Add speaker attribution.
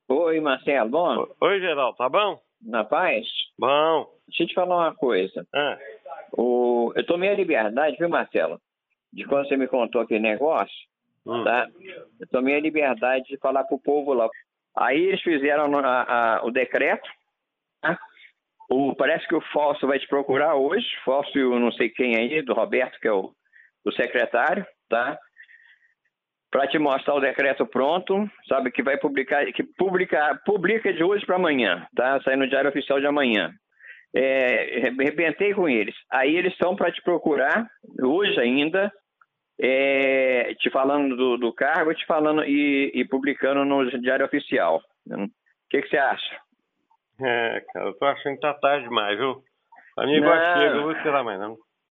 Speaker 1: Oi, Marcelo. Bom,
Speaker 2: Oi, Geraldo, tá bom?
Speaker 1: na paz?
Speaker 2: Bom.
Speaker 1: Deixa eu te falar uma coisa. Eu tomei a liberdade, viu, Marcelo? De quando você me contou aquele negócio, tá? Eu tomei a liberdade de falar pro povo lá. Aí eles fizeram o decreto, tá? Parece que o Fausto vai te procurar hoje. Fausto e eu não sei quem aí, do Roberto, que é o secretário, tá? Para te mostrar o decreto pronto, sabe, que vai publicar, publica de hoje para amanhã, tá? Sai no Diário Oficial de amanhã. Arrebentei com eles. Aí eles estão para te procurar, hoje ainda, te falando do cargo, te falando e publicando no Diário Oficial. O que você acha?
Speaker 2: Cara, eu tô achando que tá tarde demais, viu? A mim agora chega, eu vou tirar mais não.